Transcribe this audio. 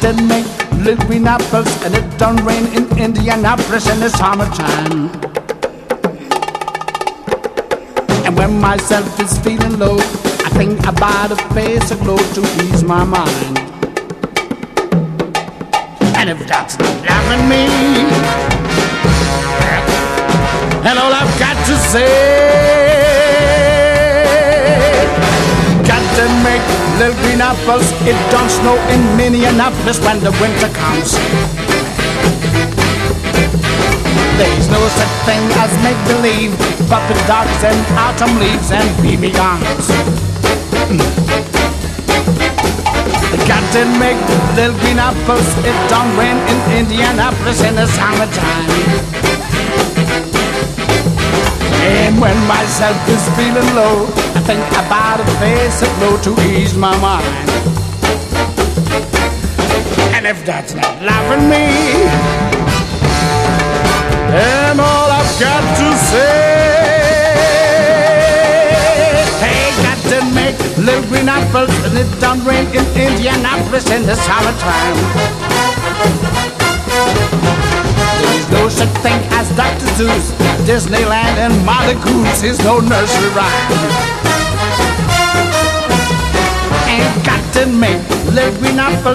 to make little green apples, and it don't rain in Indianapolis in the summertime. And when myself is feeling low, I think about a face of glow to ease my mind. And if that's not loving me, and all I've got to say, got to make little green apples. It don't snow in Minneapolis when the winter comes. There's no such thing as make-believe, puppet dogs and autumn leaves and BB guns. Got to make little green apples. It don't rain in Indianapolis in the summertime. And when myself is feeling low, I think about a face of glow to ease my mind. And if that's not loving me, and all I've got to say, hey, got to make little green apples, and it don't rain in Indianapolis in the summertime. There's no such thing as Dr. Seuss, Disneyland and Molly Coos is no nursery rhyme. Ain't got to make little green apples.